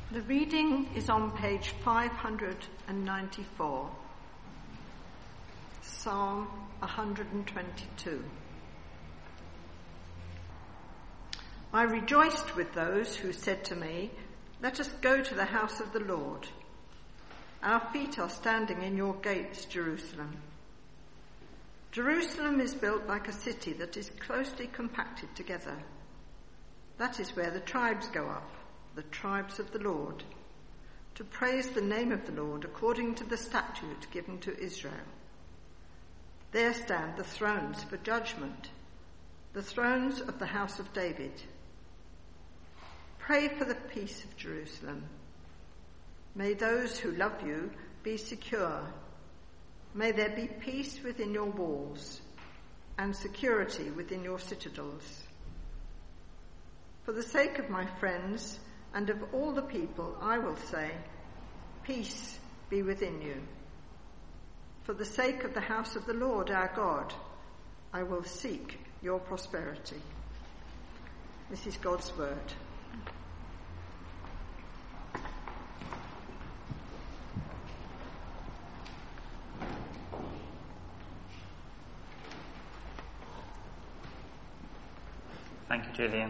The reading is on page 594, Psalm 122. I rejoiced with those who said to me, "Let us go to the house of the Lord. Our feet are standing in your gates, Jerusalem." Jerusalem is built like a city that is closely compacted together. That is where the tribes go up, the tribes of the Lord, to praise the name of the Lord according to the statute given to Israel. There stand the thrones for judgment, the thrones of the house of David. Pray for the peace of Jerusalem. May those who love you be secure. May there be peace within your walls and security within your citadels. For the sake of my friends and of all the people, I will say, peace be within you. For the sake of the house of the Lord our God, I will seek your prosperity. This is God's word. Thank you, Gillian.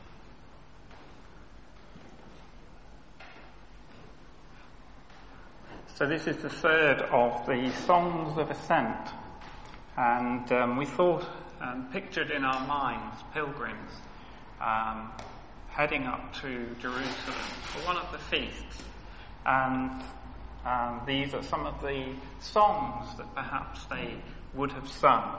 So this is the third of the Songs of Ascent, and we thought and pictured in our minds pilgrims heading up to Jerusalem for one of the feasts, and these are some of the songs that perhaps they would have sung.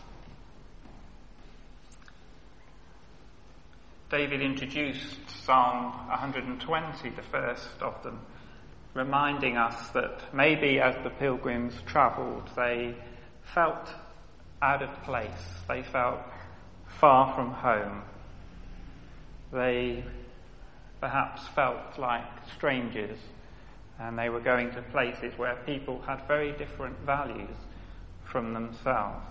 David introduced Psalm 120, the first of them, reminding us that maybe as the pilgrims travelled, they felt out of place. They felt far from home. They perhaps felt like strangers, and they were going to places where people had very different values from themselves.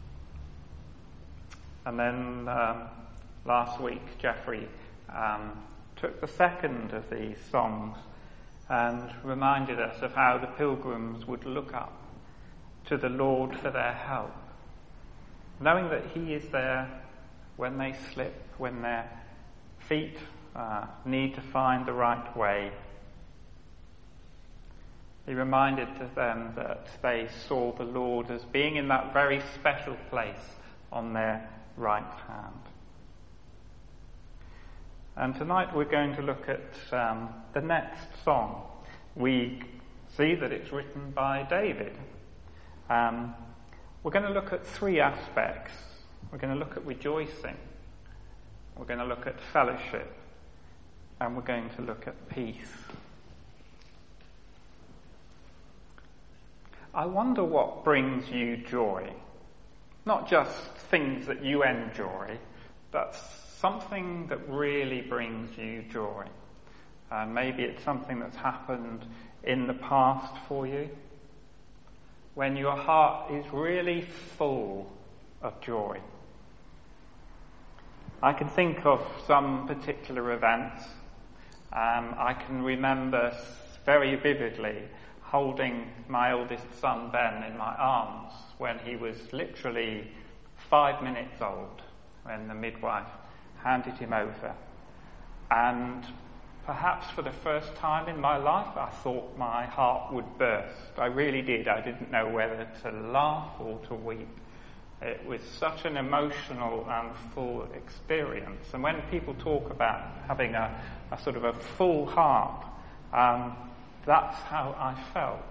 And then last week, Geoffrey took the second of these songs and reminded us of how the pilgrims would look up to the Lord for their help, knowing that He is there when they slip, when their feet need to find the right way. He reminded them that they saw the Lord as being in that very special place on their right hand. And tonight we're going to look at the next song. We see that it's written by David. We're going to look at three aspects. We're going to look at rejoicing, we're going to look at fellowship, and we're going to look at peace. I wonder what brings you joy. Not just things that you enjoy, but something that really brings you joy. Maybe it's something that's happened in the past for you, when your heart is really full of joy. I can think of some particular events. I can remember very vividly holding my oldest son Ben in my arms when he was literally 5 minutes old, when the midwife handed him over. And perhaps for the first time in my life, I thought my heart would burst. I really did. I didn't know whether to laugh or to weep. It was such an emotional and full experience. And when people talk about having a sort of a full heart, that's how I felt.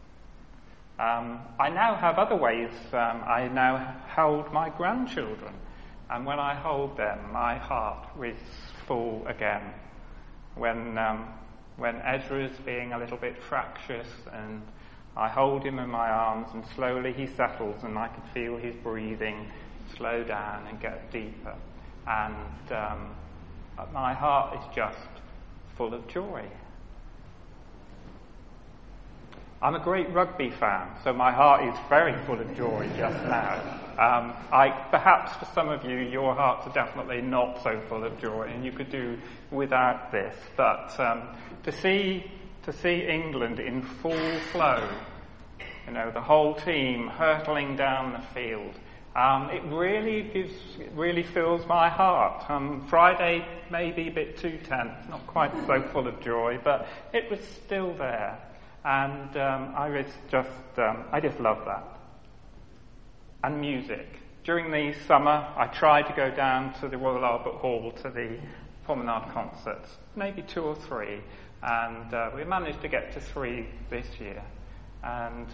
I now have other ways. I now hold my grandchildren. And when I hold them, my heart is full again. When Ezra's being a little bit fractious and I hold him in my arms and slowly he settles and I can feel his breathing slow down and get deeper. And my heart is just full of joy. I'm a great rugby fan, so my heart is very full of joy just now. Perhaps for some of you, your hearts are definitely not so full of joy, and you could do without this. But to see England in full flow, the whole team hurtling down the field, it really fills my heart. Friday maybe a bit too tense, not quite so full of joy, but it was still there, and I just love that. And music. During the summer, I tried to go down to the Royal Albert Hall to the Promenade concerts, maybe 2 or 3, and we managed to get to 3 this year. And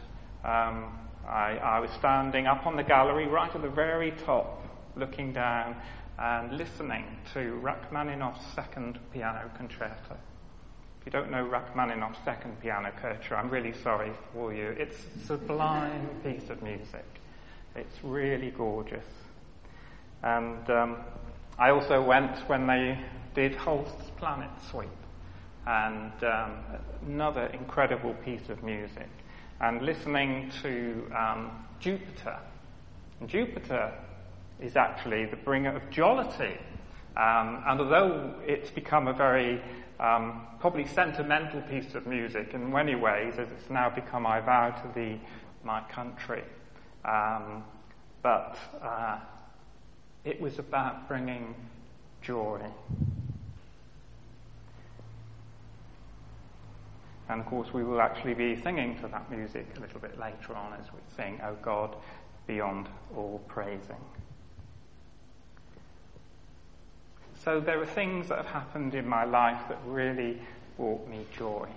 I was standing up on the gallery right at the very top, looking down and listening to Rachmaninoff's Second Piano Concerto. If you don't know Rachmaninoff's Second Piano Concerto, I'm really sorry for you. It's a sublime piece of music. It's really gorgeous. And I also went when they did Holst's Planet Suite, and another incredible piece of music. And listening to Jupiter. And Jupiter is actually the bringer of jollity. And although it's become a very probably sentimental piece of music in many ways, as it's now become I Vow to Thee, My Country, but it was about bringing joy. And of course we will actually be singing to that music a little bit later on as we sing, O God, beyond all praising. So there are things that have happened in my life that really brought me joy.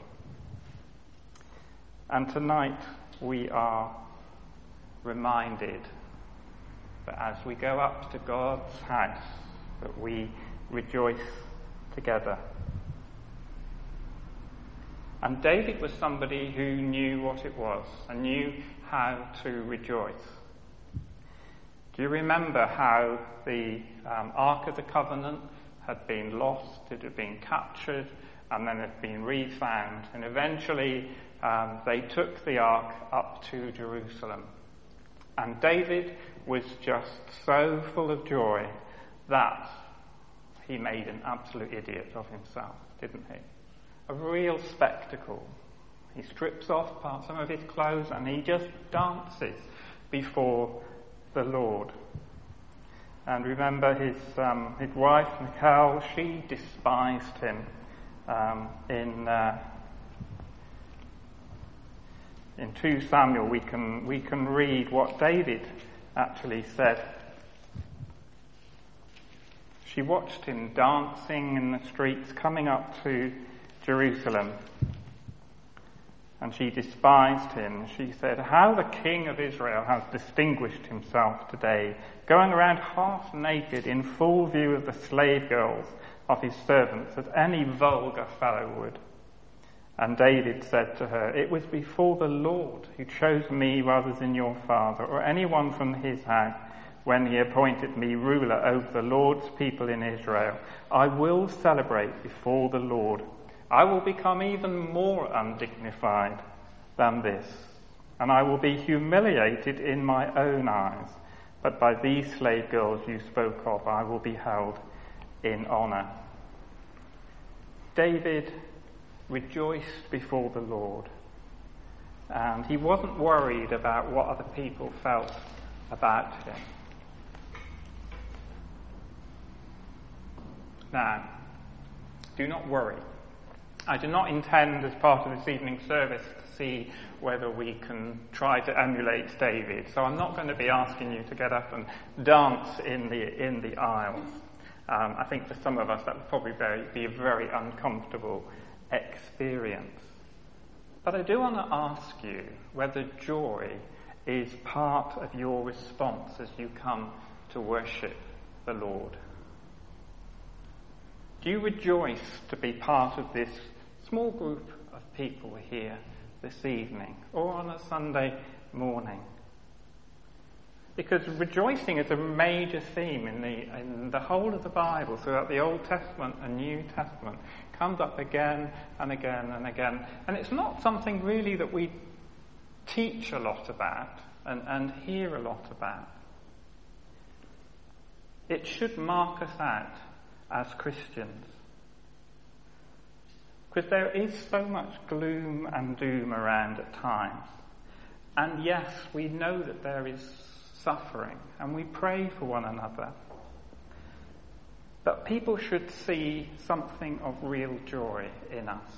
And tonight we are reminded that as we go up to God's house, that we rejoice together. And David was somebody who knew what it was and knew how to rejoice. Do you remember how the Ark of the Covenant had been lost, it had been captured, and then it had been refound, and eventually they took the Ark up to Jerusalem. And David was just so full of joy that he made an absolute idiot of himself, didn't he? A real spectacle. He strips off some of his clothes and he just dances before the Lord. And remember his wife, Michal, she despised him in 2 Samuel we can read what David actually said. She watched him dancing in the streets coming up to Jerusalem, and she despised him. She said, "How the king of Israel has distinguished himself today, going around half naked in full view of the slave girls of his servants, as any vulgar fellow would." And David said to her, "It was before the Lord who chose me rather than your father, or anyone from his house, when he appointed me ruler over the Lord's people in Israel. I will celebrate before the Lord. I will become even more undignified than this, and I will be humiliated in my own eyes. But by these slave girls you spoke of, I will be held in honor." David rejoiced before the Lord, and he wasn't worried about what other people felt about him. Now, do not worry. I do not intend, as part of this evening's service, to see whether we can try to emulate David. So I'm not going to be asking you to get up and dance in the aisles. I think for some of us that would probably be a very uncomfortable experience. But I do want to ask you whether joy is part of your response as you come to worship the Lord. Do you rejoice to be part of this small group of people here this evening or on a Sunday morning? Because rejoicing is a major theme in the whole of the Bible, throughout the Old Testament and New Testament. It comes up again and again and again. And it's not something really that we teach a lot about and hear a lot about. It should mark us out as Christians. Because there is so much gloom and doom around at times. And yes, we know that there is suffering, and we pray for one another. But people should see something of real joy in us.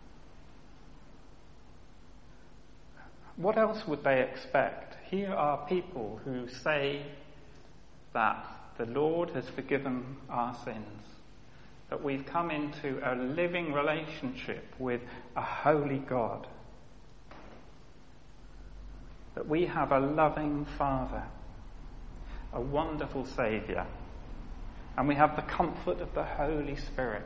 What else would they expect? Here are people who say that the Lord has forgiven our sins, that we've come into a living relationship with a holy God, that we have a loving Father, a wonderful Saviour, and we have the comfort of the Holy Spirit.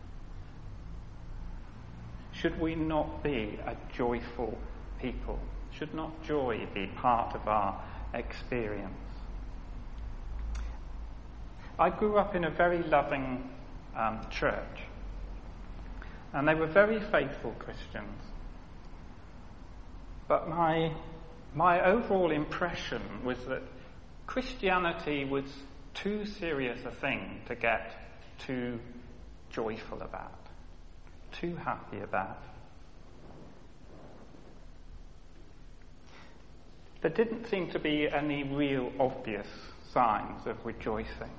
Should we not be a joyful people? Should not joy be part of our experience? I grew up in a very loving church, and they were very faithful Christians. But my overall impression was that Christianity was too serious a thing to get too joyful about, too happy about. There didn't seem to be any real obvious signs of rejoicing.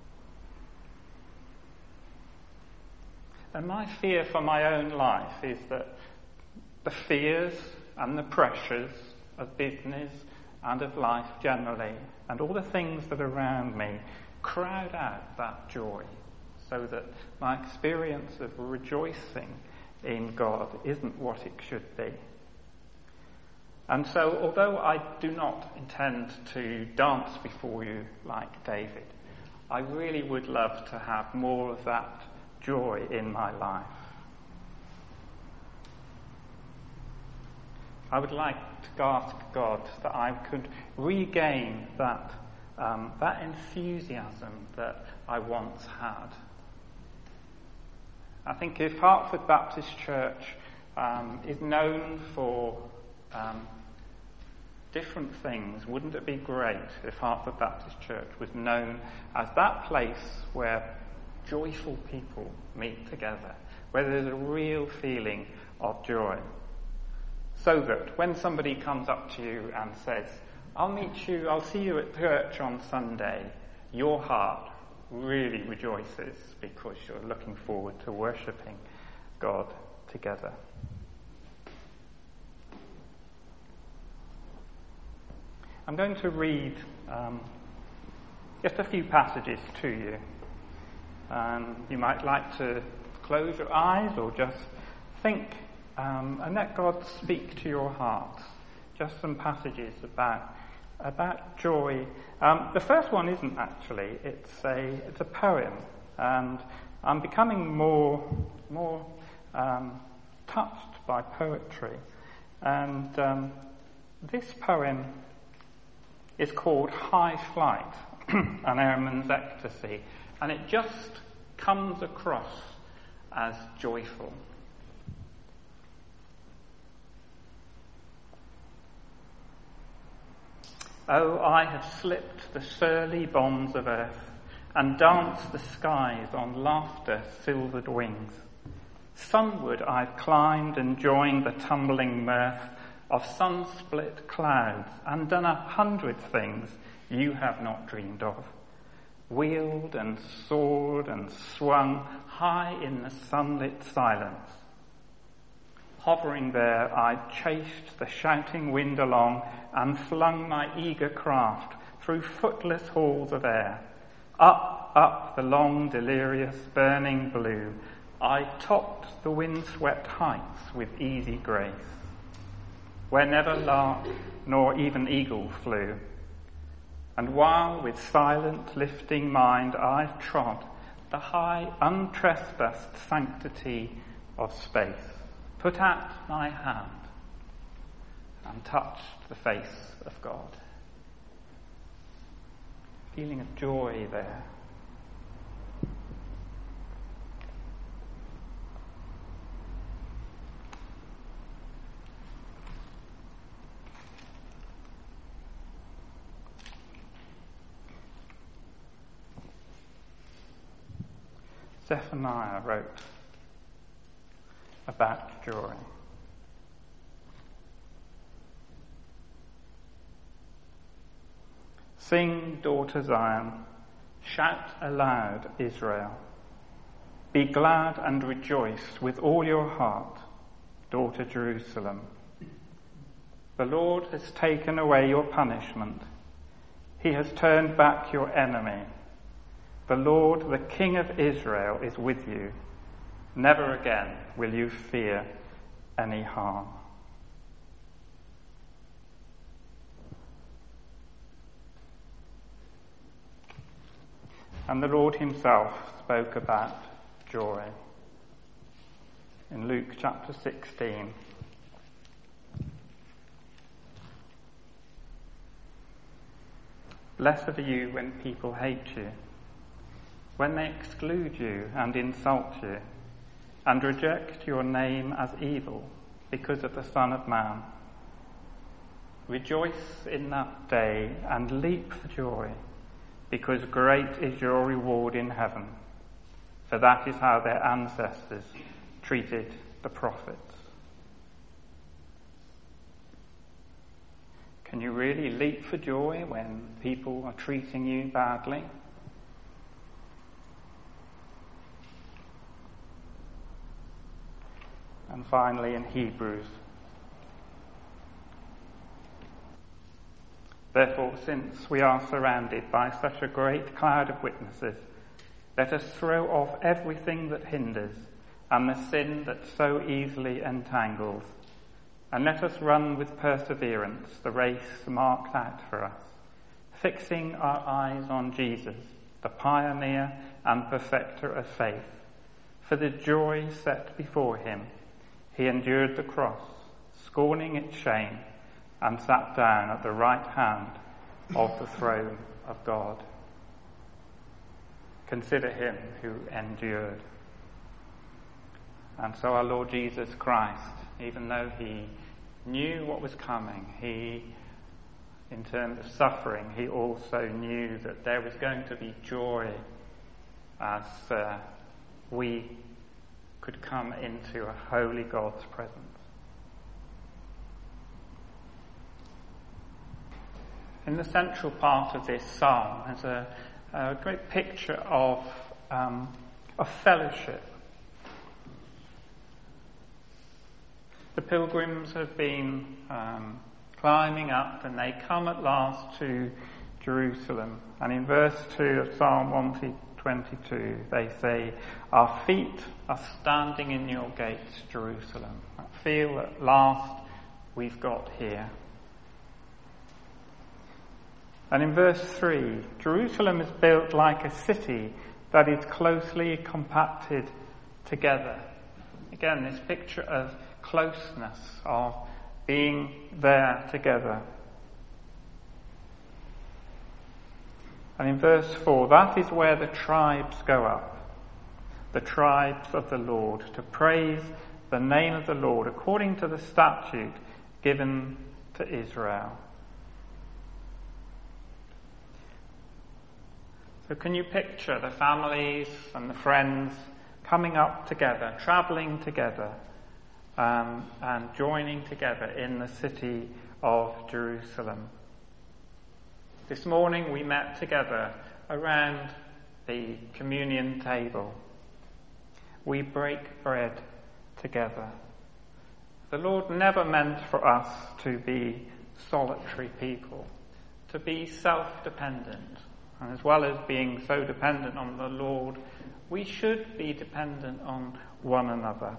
And my fear for my own life is that the fears and the pressures of business and of life generally, and all the things that are around me, crowd out that joy, so that my experience of rejoicing in God isn't what it should be. And so, although I do not intend to dance before you like David, I really would love to have more of that joy in my life. I would like to ask God that I could regain that enthusiasm that I once had. I think if Hertford Baptist Church is known for different things, wouldn't it be great if Hertford Baptist Church was known as that place where joyful people meet together, where there's a real feeling of joy, so that when somebody comes up to you and says, I'll see you at church on Sunday, your heart really rejoices because you're looking forward to worshipping God together. I'm going to read just a few passages to you. You might like to close your eyes or just think and let God speak to your heart. Just some passages about joy. The first one isn't actually. It's a poem, and I'm becoming more touched by poetry. And this poem is called High Flight, an Airman's Ecstasy, and it just comes across as joyful. Oh, I have slipped the surly bonds of earth and danced the skies on laughter-silvered wings. Sunward I've climbed and joined the tumbling mirth of sun-split clouds and done 100 things you have not dreamed of. Wheeled and soared and swung high in the sunlit silence. Hovering there, I chased the shouting wind along and flung my eager craft through footless halls of air. Up the long, delirious, burning blue, I topped the wind-swept heights with easy grace, where never lark nor even eagle flew. And while with silent, lifting mind I've trod the high, untrespassed sanctity of space, put out my hand and touched the face of God. Feeling of joy there. Zephaniah wrote about joy. Sing, daughter Zion, shout aloud, Israel. Be glad and rejoice with all your heart, daughter Jerusalem. The Lord has taken away your punishment. He has turned back your enemy. The Lord, the King of Israel, is with you. Never again will you fear any harm. And the Lord himself spoke about joy in Luke chapter 16. Blessed are you when people hate you, when they exclude you and insult you, and reject your name as evil because of the Son of Man. Rejoice in that day and leap for joy, because great is your reward in heaven, for that is how their ancestors treated the prophets. Can you really leap for joy when people are treating you badly? And finally in Hebrews. Therefore, since we are surrounded by such a great cloud of witnesses, let us throw off everything that hinders and the sin that so easily entangles, and let us run with perseverance the race marked out for us, fixing our eyes on Jesus, the pioneer and perfecter of faith. For the joy set before him, he endured the cross, scorning its shame, and sat down at the right hand of the throne of God. Consider him who endured. And so our Lord Jesus Christ, even though he knew what was coming, in terms of suffering, he also knew that there was going to be joy as we could come into a holy God's presence. In the central part of this psalm is a great picture of fellowship. The pilgrims have been climbing up, and they come at last to Jerusalem. And in verse 2 of Psalm 122, they say, "Our feet are standing in your gates, Jerusalem." I feel at last we've got here. And in verse 3, Jerusalem is built like a city that is closely compacted together. Again, this picture of closeness, of being there together. And in verse 4, that is where the tribes go up, the tribes of the Lord, to praise the name of the Lord according to the statute given to Israel. So can you picture the families and the friends coming up together, travelling together, and joining together in the city of Jerusalem? This morning we met together around the communion table. We break bread together. The Lord never meant for us to be solitary people, to be self-dependent. And as well as being so dependent on the Lord, we should be dependent on one another.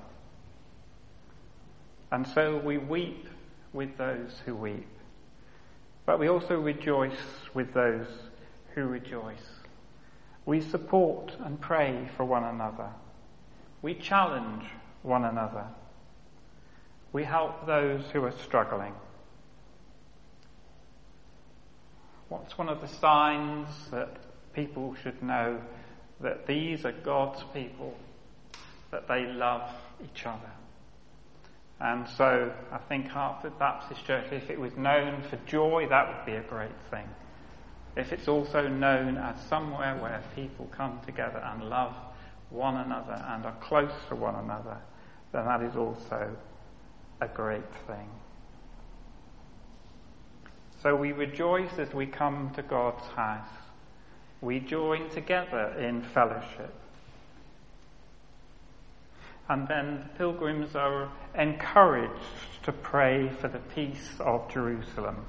And so we weep with those who weep. But we also rejoice with those who rejoice. We support and pray for one another. We challenge one another. We help those who are struggling. What's one of the signs that people should know that these are God's people, that they love each other? And so I think Hartford Baptist Church, if it was known for joy, that would be a great thing. If it's also known as somewhere where people come together and love one another and are close to one another, then that is also a great thing. So we rejoice as we come to God's house. We join together in fellowship. And then pilgrims are encouraged to pray for the peace of Jerusalem.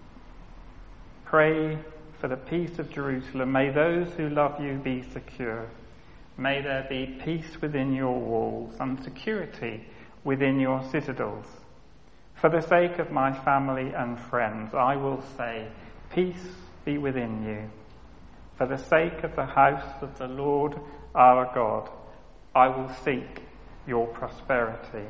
Pray for the peace of Jerusalem. May those who love you be secure. May there be peace within your walls and security within your citadels. For the sake of my family and friends, I will say, peace be within you. For the sake of the house of the Lord our God, I will seek your prosperity.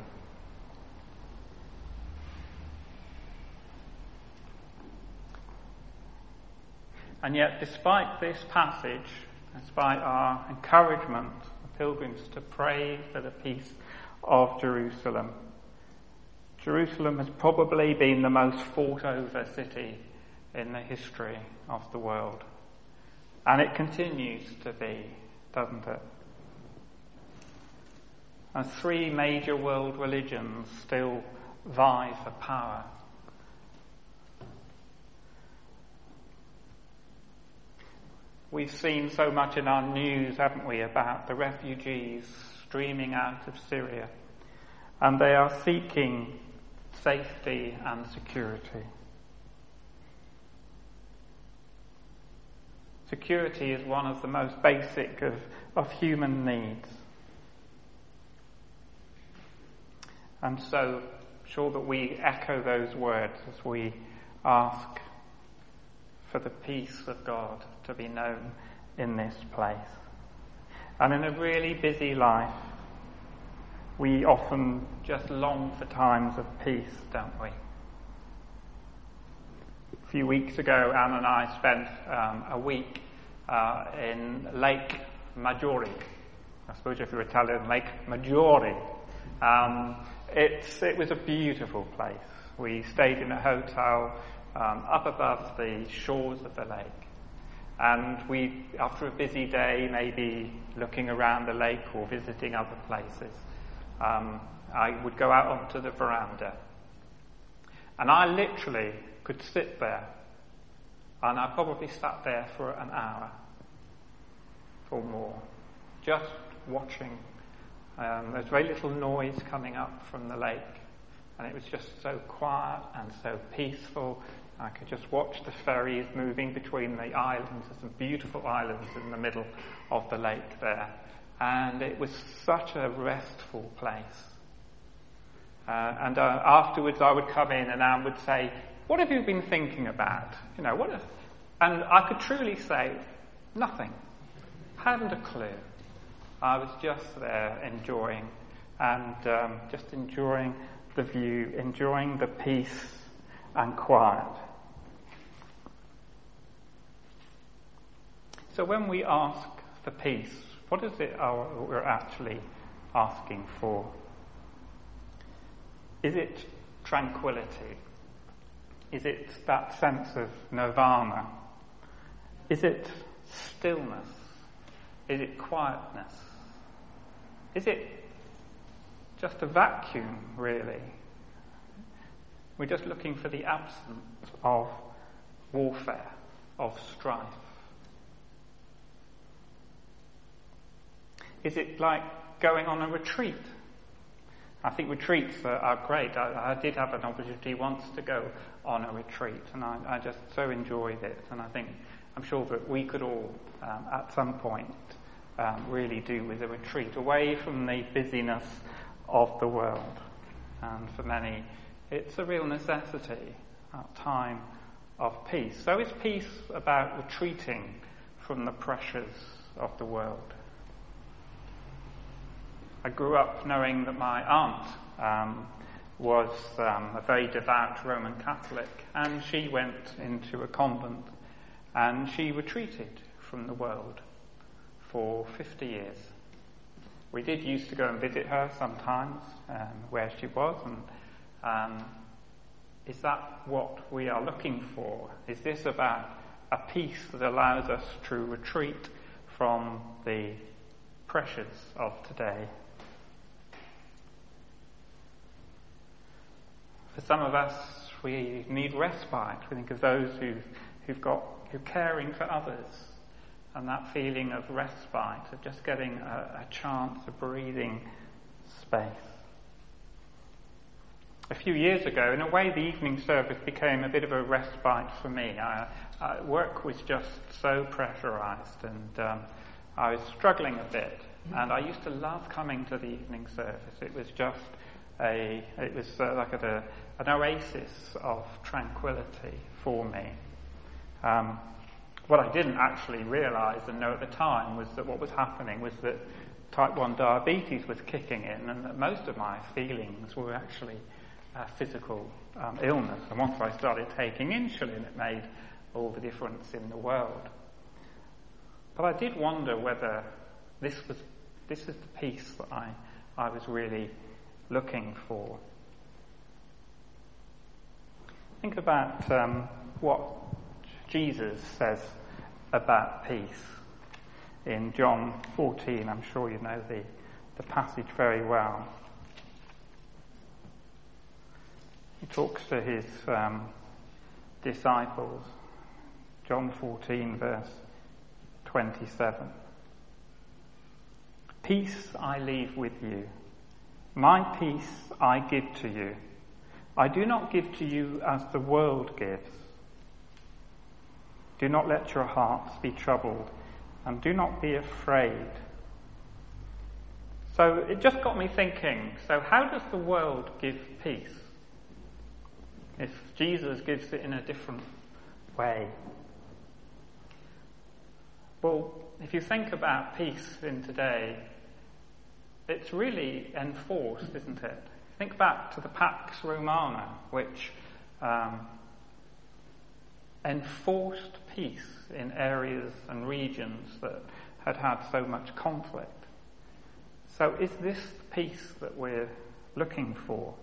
And yet, despite this passage, despite our encouragement of pilgrims to pray for the peace of Jerusalem, Jerusalem has probably been the most fought over city in the history of the world. And it continues to be, doesn't it? And 3 major world religions still vie for power. We've seen so much in our news, haven't we, about the refugees streaming out of Syria. And they are seeking safety and security. Security is one of the most basic of human needs. And so, sure that we echo those words as we ask for the peace of God to be known in this place. And in a really busy life, we often just long for times of peace, don't we? A few weeks ago, Anne and I spent a week in Lake Maggiore. I suppose if you're Italian, Lake Maggiore. It was a beautiful place. We stayed in a hotel up above the shores of the lake. And we, after a busy day, maybe looking around the lake or visiting other places, I would go out onto the veranda. And I literally could sit there, and I probably sat there for an hour or more, just watching. There's very little noise coming up from the lake, and it was just so quiet and so peaceful. I could just watch the ferries moving between the islands. There's some beautiful islands in the middle of the lake there. And it was such a restful place. And afterwards I would come in and Anne would say, what have you been thinking about? And I could truly say, nothing. Hadn't a clue. I was just there enjoying and just enjoying the view, enjoying the peace and quiet. So when we ask for peace, what is it we're actually asking for? Is it tranquility? Is it that sense of nirvana? Is it stillness? Is it quietness? Is it just a vacuum, really? We're just looking for the absence of warfare, of strife. Is it like going on a retreat? I think retreats are great. I did have an opportunity once to go on a retreat, and I just so enjoyed it. And I'm sure that we could all, at some point, really do with a retreat away from the busyness of the world. And for many, it's a real necessity, a time of peace. So is peace about retreating from the pressures of the world? I grew up knowing that my aunt was a very devout Roman Catholic, and she went into a convent and she retreated from the world for 50 years. We did used to go and visit her sometimes where she was, and is that what we are looking for? Is this about a peace that allows us to retreat from the pressures of today. For some of us, we need respite. We think of those who're caring for others, and that feeling of respite, of just getting a chance of breathing space. A few years ago, in a way, the evening service became a bit of a respite for me. Work was just so pressurised, and I was struggling a bit. And I used to love coming to the evening service. It was just like an oasis of tranquility for me. What I didn't actually realise and know at the time was that what was happening was that type 1 diabetes was kicking in, and that most of my feelings were actually physical illness. And once I started taking insulin, it made all the difference in the world. But I did wonder whether this is the peace that I was really looking for. Think about what Jesus says about peace in John 14. I'm sure you know the passage very well. He talks to his disciples. John 14, verse 27. Peace I leave with you. My peace I give to you. I do not give to you as the world gives. Do not let your hearts be troubled, and do not be afraid. So it just got me thinking, so how does the world give peace? If Jesus gives it in a different way. Well, if you think about peace in today, it's really enforced, isn't it? Think back to the Pax Romana, which enforced peace in areas and regions that had so much conflict. So is this the peace that we're looking for?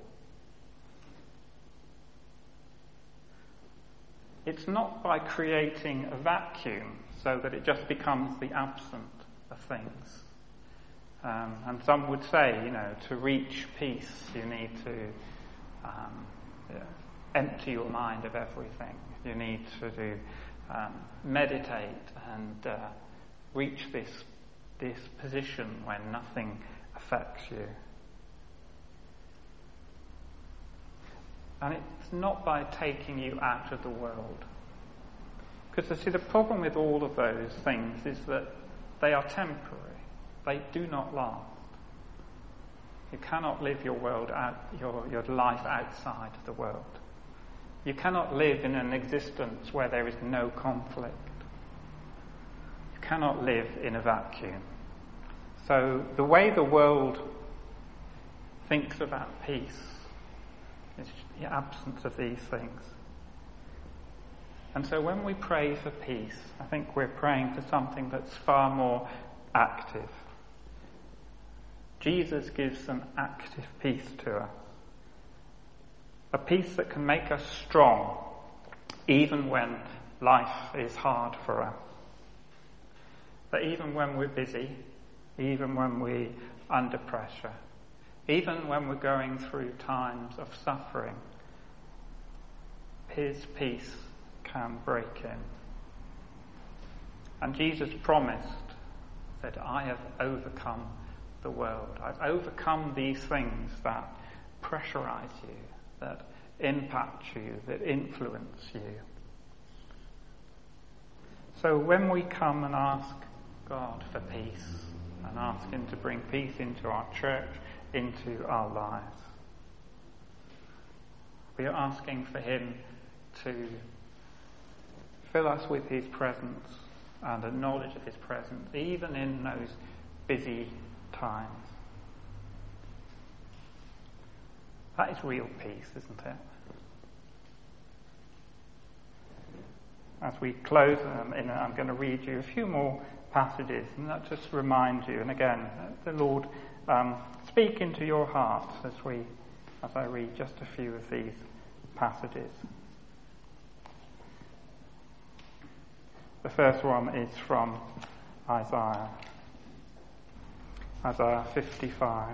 It's not by creating a vacuum so that it just becomes the absent of things. And some would say, to reach peace, you need to empty your mind of everything. You need to meditate and reach this position when nothing affects you. And it's not by taking you out of the world. Because, the problem with all of those things is that they are temporary. They do not last. You cannot live your life outside of the world. You cannot live in an existence where there is no conflict. You cannot live in a vacuum. So the way the world thinks about peace is the absence of these things. And so when we pray for peace, I think we're praying for something that's far more active. Jesus gives an active peace to us. A peace that can make us strong, even when life is hard for us. That even when we're busy, even when we're under pressure, even when we're going through times of suffering, his peace can break in. And Jesus promised that I have overcome the world. I've overcome these things that pressurize you, that impact you, that influence you. So when we come and ask God for peace, and ask him to bring peace into our church, into our lives, we are asking for him to fill us with his presence and a knowledge of his presence, even in those busy times. That is real peace, isn't it? As we close, I'm going to read you a few more passages, and that just remind you, and again, the Lord speak into your heart as I read just a few of these passages. The first one is from Isaiah. Isaiah 55.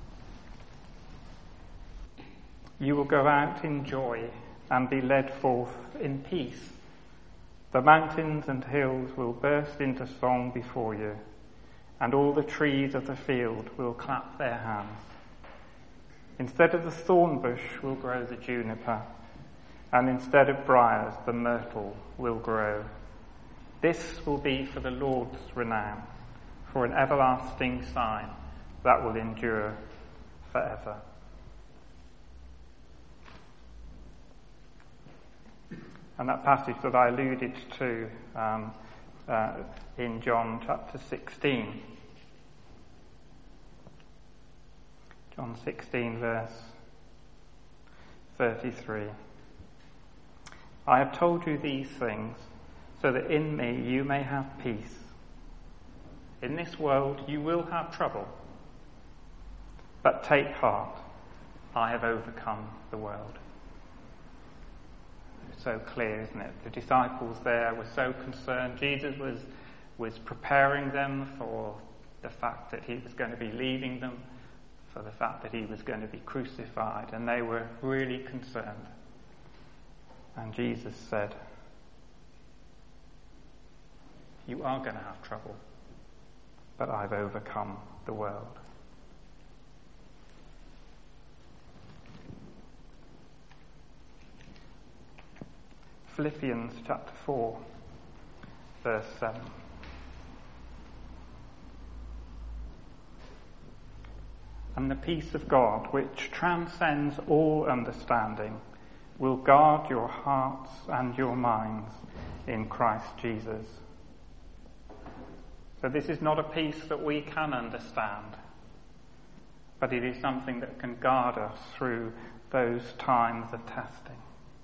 You will go out in joy and be led forth in peace. The mountains and hills will burst into song before you, and all the trees of the field will clap their hands. Instead of the thorn bush will grow the juniper, and instead of briars the myrtle will grow. This will be for the Lord's renown, for an everlasting sign that will endure forever. And that passage that I alluded to in John chapter 16. John 16 verse 33. I have told you these things so that in me you may have peace. In this world you will have trouble, but take heart, I have overcome the world. So clear, isn't it? The disciples there were so concerned. Jesus was preparing them for the fact that he was going to be leaving them, for the fact that he was going to be crucified, and they were really concerned. And Jesus said, you are going to have trouble, but I've overcome the world. Philippians chapter 4, verse 7. And the peace of God, which transcends all understanding, will guard your hearts and your minds in Christ Jesus. So this is not a peace that we can understand, but it is something that can guard us through those times of testing.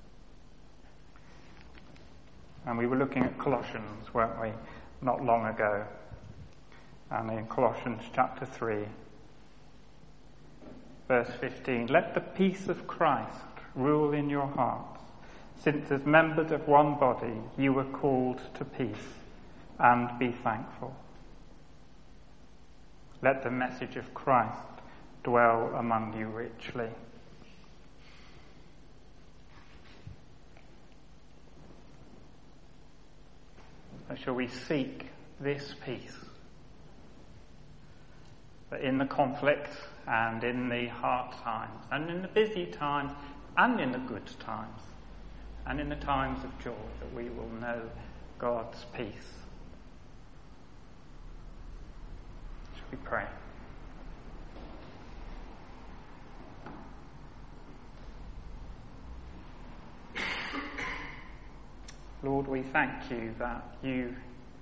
And we were looking at Colossians, weren't we, not long ago. And in Colossians chapter 3, verse 15, let the peace of Christ rule in your hearts, since as members of one body you were called to peace, and be thankful. Let the message of Christ dwell among you richly. Shall we seek this peace? That in the conflict and in the hard times and in the busy times and in the good times and in the times of joy, that we will know God's peace. Shall we pray? Lord, we thank you that you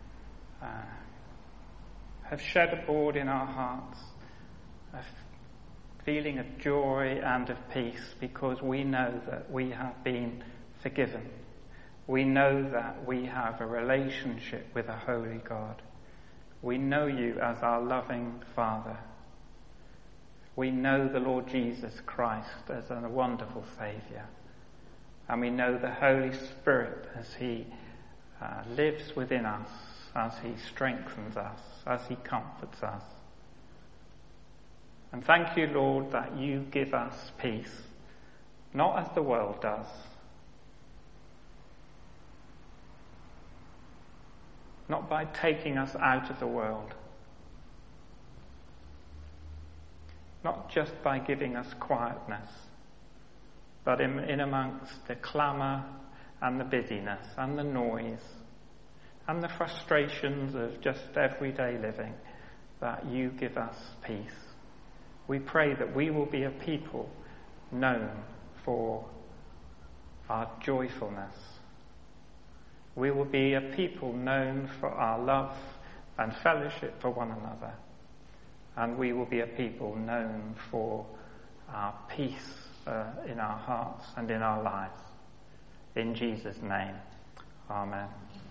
have shed abroad in our hearts a feeling of joy and of peace, because we know that we have been forgiven. We know that we have a relationship with a holy God. We know you as our loving Father. We know the Lord Jesus Christ as a wonderful Saviour. And we know the Holy Spirit as he lives within us, as he strengthens us, as he comforts us. And thank you, Lord, that you give us peace, not as the world does. Not by taking us out of the world. Not just by giving us quietness, but in amongst the clamour and the busyness and the noise and the frustrations of just everyday living, that you give us peace. We pray that we will be a people known for our joyfulness. We will be a people known for our love and fellowship for one another. And we will be a people known for our peace in our hearts and in our lives. In Jesus' name, amen.